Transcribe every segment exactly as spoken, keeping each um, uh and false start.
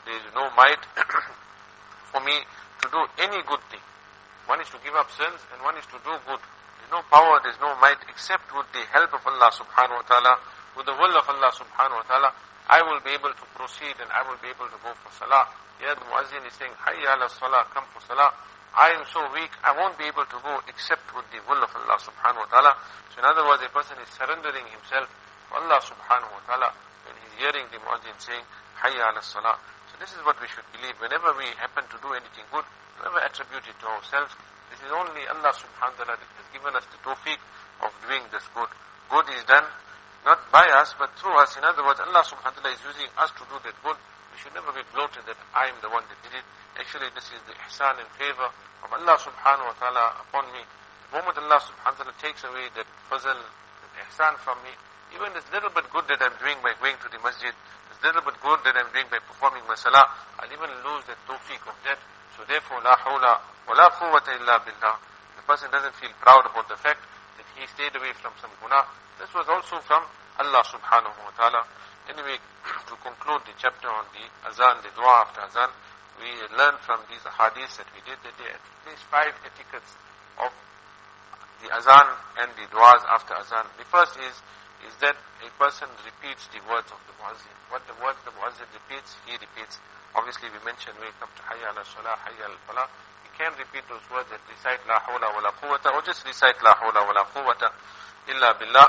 there is no might for me to do any good thing. One is to give up sins and one is to do good. There's no power, there's no might except with the help of Allah subhanahu wa ta'ala, with the will of Allah subhanahu wa ta'ala. I will be able to proceed and I will be able to go for salah. Yeah, the muazzin is saying, Hayya ala salah, come for salah. I am so weak, I won't be able to go except with the will of Allah subhanahu wa ta'ala. So in other words, a person is surrendering himself to Allah subhanahu wa ta'ala when he's hearing the muazzin saying, Hayya ala salah. So this is what we should believe. Whenever we happen to do anything good, never attribute it to ourselves. This is only Allah subhanahu wa ta'ala that has given us the tawfiq of doing this good. Good is done not by us, but through us. In other words, Allah subhanahu wa ta'ala is using us to do that good. We should never be gloated that I am the one that did it. Actually, this is the ihsan and favor of Allah subhanahu wa ta'ala upon me. The moment Allah subhanahu wa ta'ala takes away that fazl, that ihsan from me, even this little bit good that I'm doing by going to the masjid, this little bit good that I'm doing by performing my salah, I'll even lose that tawfiq of that. So therefore, la hawla wa la quwwata illa billah. The person doesn't feel proud about the fact that he stayed away from some guna. This was also from Allah subhanahu wa ta'ala. Anyway, to conclude the chapter on the azan, the dua after azan, we learned from these hadiths that we did that there are at least five etiquettes of the azan and the duas after azan. The first is is that a person repeats the words of the muazzin. What the words the muazzin repeats, he repeats. Obviously, we mentioned when we come to Hayya ala salah, Hayya al falah, you can repeat those words and recite La hawla wa la quwwata, or just recite La hawla wa la quwwata illa billah.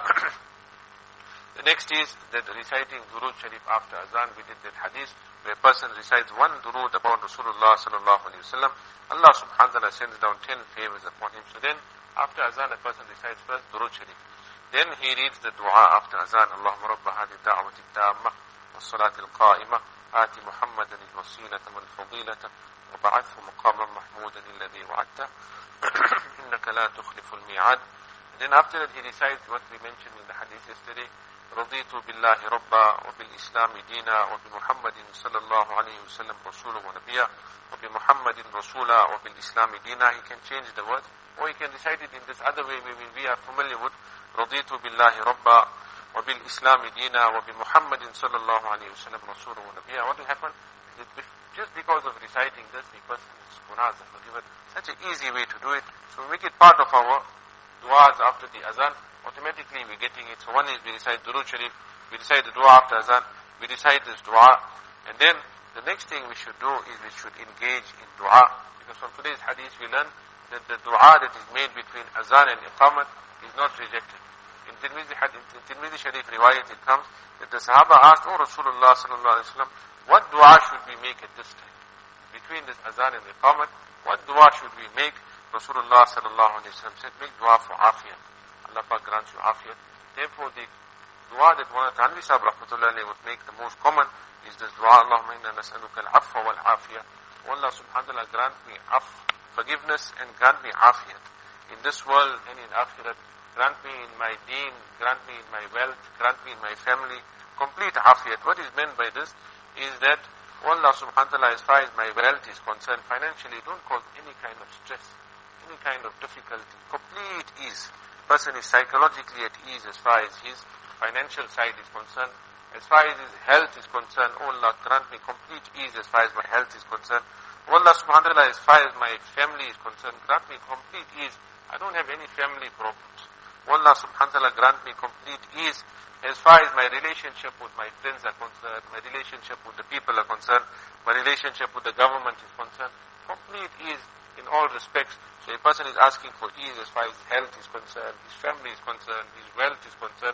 The next is that reciting Durood Sharif after azan. We did that hadith where a person recites one durood upon Rasulullah sallallahu alayhi wa sallam. Allah subhanahu wa ta'ala sends down ten favors upon him. So then, after azan, a person recites first Durood Sharif. Then he reads the dua after azan. Allahumma rabba hadi da'wati ta'amma wa salati al-qa'imah آتِ محمدا الوسيلة والفضيلة وبعثه مقاما محمودا الذي وعدته إنك لا تخلف الميعاد. Then after that he recites what we mentioned in the hadith yesterday. رضيت بالله ربا وبالإسلام دينا وبمحمد صلى الله عليه وسلم رسولا ونبيا وبمحمد رسولا وبالإسلام دينا. He can change the word or he can recite it in this other way we, we are familiar with. رضيت بالله ربا وبالإسلام دينا وبمحمد صلى الله عليه وسلم رسولا ونبيا. What will happen is that just because of reciting this, the person's gunas are forgiven. Such an easy way to do it. So we make it part of our du'as after the azan. Automatically we're getting it. So one is we recite Durood Sharif, we recite the dua after azan, we recite this dua, and then the next thing we should do is we should engage in dua. Because from today's hadith we learn that the dua that is made between azan and iqamat is not rejected. In Tirmidhi, in Tirmidhi Sharif riwayat it comes that the Sahaba asked, Oh Rasulullah sallallahu alayhi wa sallam, what dua should we make at this time? Between this azan and iqamat, what dua should we make? Rasulullah sallallahu alayhi wa sallam said, make dua for afiyat. Allah Pak grants you afiyat. Therefore, the dua that one of Tanvi Sahib rahmatullahi alayhi would make the most common is this dua, Allahumma inna nas'aluka al-afwa wal-afiyah. Oh Allah subhanahu wa ta'ala, grant me af, forgiveness, and grant me afiyat. In this world and in akhirat, grant me in my deen, grant me in my wealth, grant me in my family, complete afiyat. What is meant by this is that, oh Allah subhanahu wa ta'ala, as far as my wealth is concerned, financially, don't cause any kind of stress, any kind of difficulty, complete ease. Person is psychologically at ease as far as his financial side is concerned. As far as his health is concerned, oh Allah, grant me complete ease as far as my health is concerned. Oh Allah subhanahu wa ta'ala, as far as my family is concerned, grant me complete ease. I don't have any family problems. Oh Allah subhanahu wa ta'ala, grant me complete ease as far as my relationship with my friends are concerned, my relationship with the people are concerned, my relationship with the government is concerned. Complete ease in all respects. So a person is asking for ease as far as his health is concerned, his family is concerned, his wealth is concerned,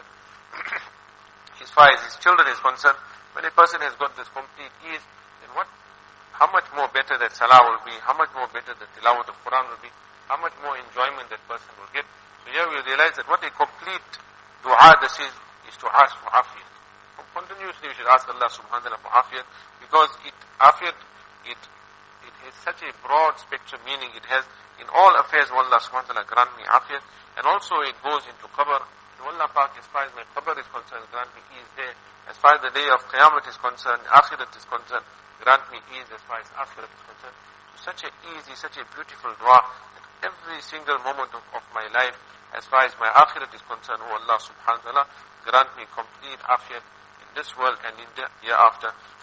as far as his children is concerned. When a person has got this complete ease, then what, how much more better that salah will be, how much more better that tilawat of Quran will be, how much more enjoyment that person will get. So here we realize that what a complete dua this is, is to ask for afiyat. Continuously we should ask Allah subhanahu wa ta'ala for afiyat, because it, afiyat, it, it has such a broad spectrum meaning. It has in all affairs, oh Allah subhanahu wa ta'ala, grant me afiyat. And also it goes into qabr. Oh Allah Pak, as far as my qabr is concerned, grant me ease there. As far as the day of Qiyamah is concerned, akhirat is concerned, grant me ease as far as akhirat is concerned. So such a easy, such a beautiful dua that every single moment of, of my life, as far as my akhirat is concerned, oh Allah subhanahu wa ta'ala, grant me complete afiyat in this world and in the hereafter.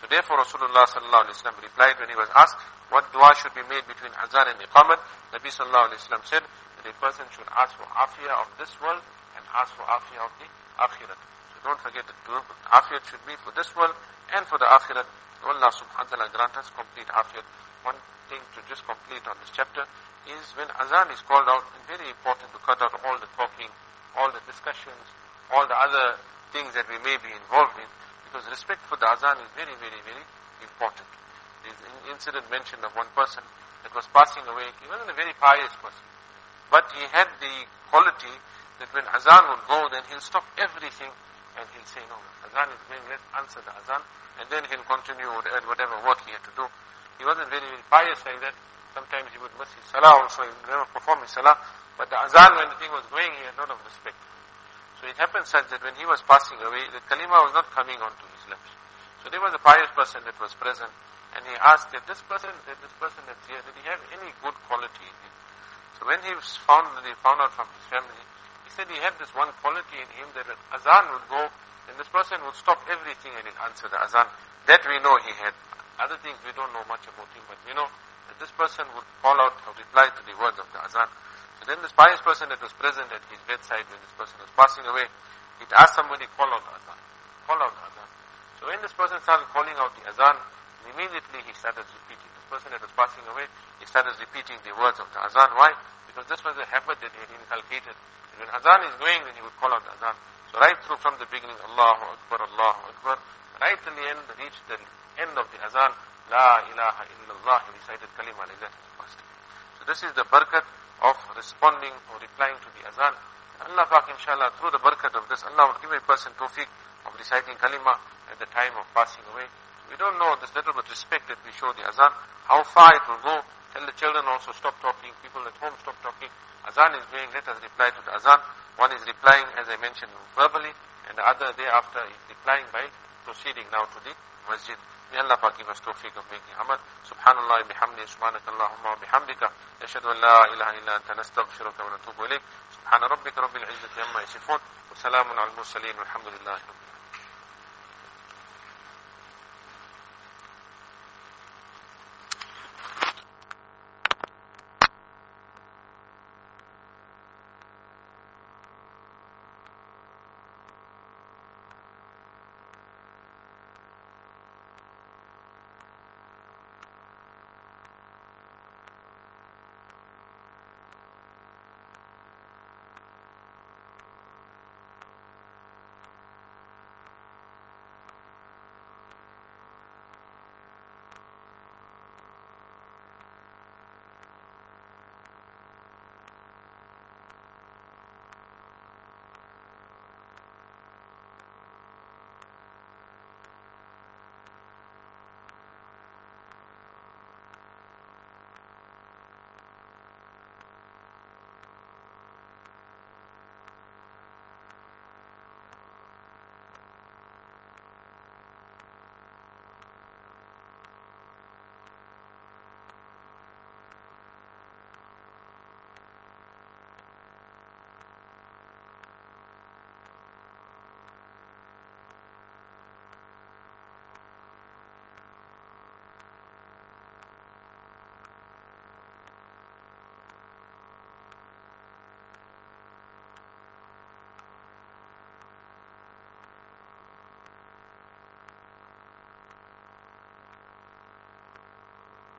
So therefore Rasulullah sallallahu alayhi wa sallam replied when he was asked what dua should be made between azan and iqamat. Nabi sallallahu alayhi wa sallam said that a person should ask for afiyah of this world and ask for afiyah of the akhirat. So don't forget that afiyat should be for this world and for the akhirat. Allah subhanahu wa ta'ala grant us complete afiyat. One thing to just complete on this chapter is when azan is called out, it's very important to cut out all the talking, all the discussions, all the other things that we may be involved in, because respect for the azan is very, very, very important. There's an incident mentioned of one person that was passing away. He wasn't a very pious person, but he had the quality that when azan would go, then he'll stop everything and he'll say, no, azan is going, let's answer the azan, and then he'll continue with whatever work he had to do. He wasn't very, very pious like that. Sometimes he would miss his salah also, he would never perform his salah, but the azan, when the thing was going, he had a lot of respect. So it happened such that when he was passing away, the kalima was not coming onto his lips. So there was a pious person that was present, and he asked that this person, that this person that's here, did he have any good quality in him? So when he was found, when he found out from his family, he said he had this one quality in him that when azan would go, then this person would stop everything and he'd answer the azan. That we know he had. Other things we don't know much about him, but we know that this person would call out or reply to the words of the azan. So then this pious person that was present at his bedside when this person was passing away, he'd ask somebody, call out the azan. Call out the azan. So when this person started calling out the azan, immediately he started repeating. This person that was passing away, he started repeating the words of the azan. Why? Because this was a habit that he had inculcated. And when azan is going, then he would call out the azan. So right through from the beginning, Allahu Akbar, Allahu Akbar, right till the end, reached the end of the azan, La ilaha illallah, he recited kalima like that in the first. So this is the barakat of responding or replying to the azan. Allah Pak, inshallah, through the barakat of this, Allah will give a person tawfiq of reciting kalima at the time of passing away. We don't know this little bit respect that we show the azan, how far it will go. Tell the children also stop talking, people at home stop talking. Azan is going, let us reply to the azan. One is replying, as I mentioned, verbally, and the other thereafter is replying by proceeding now to the masjid. May Allah Pak give us tawfiq of making amal. Subhanallah bihamdi, subhanaka Allahumma bihamdika, yashhadu an la ilaha illa anta nastaghfiruka wa natubu ilayk. Subhana rabbika rabbil izzati amma yasifun, wa salamun al mursaleen, walhamdulillahi rabbil alamin.